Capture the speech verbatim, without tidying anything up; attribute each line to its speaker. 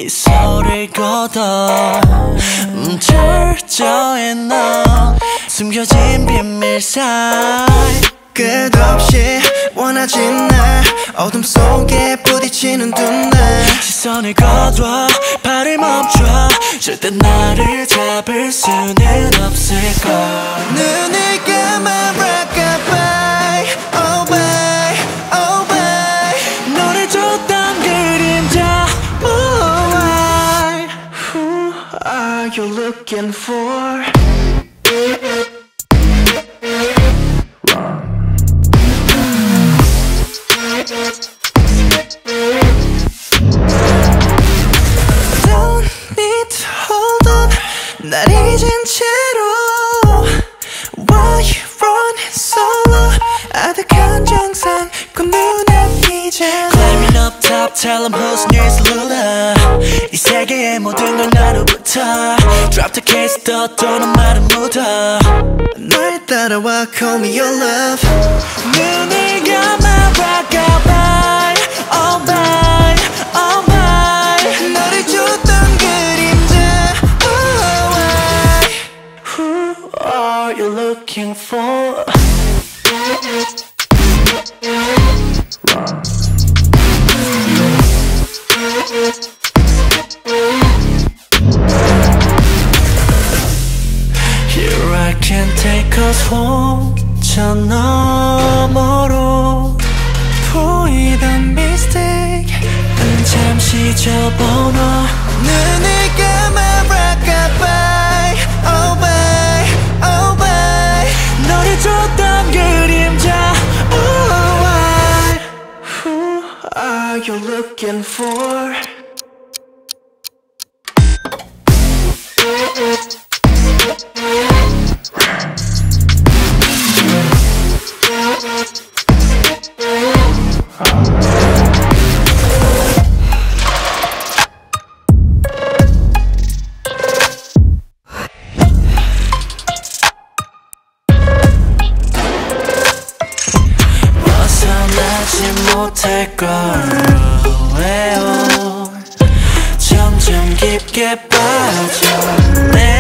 Speaker 1: 미소를 걷어 음, 철저해 넌 숨겨진 비밀 사이
Speaker 2: 끝없이 원하진 날 어둠 속에 부딪히는 두 날
Speaker 1: 시선을 거둬 발을 멈춰 절대 나를 잡을 수는 없을걸
Speaker 2: 눈을 감아 rockabye oh bye oh bye
Speaker 1: 너를 줬던 그림자 oh I
Speaker 2: Who are you looking for? Don't need to hold up 날 잊은 채로 Why you running solo 아득한 정상 그 눈앞이잖아
Speaker 1: Climbing up top tell them who's next ruler 이 세계의 모든 걸 나로부터 Drop the case 떠도는 말은 묻어
Speaker 2: 날 따라와 call me your love
Speaker 1: 눈을 감아 rockabye oh bye oh bye
Speaker 2: 너를 줬던 그림자 oh I
Speaker 1: Who are you looking for? Here I can take us home 저 너머로
Speaker 2: 보이던 mistake
Speaker 1: 은 잠시 접어놔
Speaker 2: 눈을 감아 rockabye oh bye oh bye
Speaker 1: 너를 줬던 그림자 oh I
Speaker 2: Who are you looking for?
Speaker 1: 벗어나지 못할걸 왜요 점점 깊게 빠져 내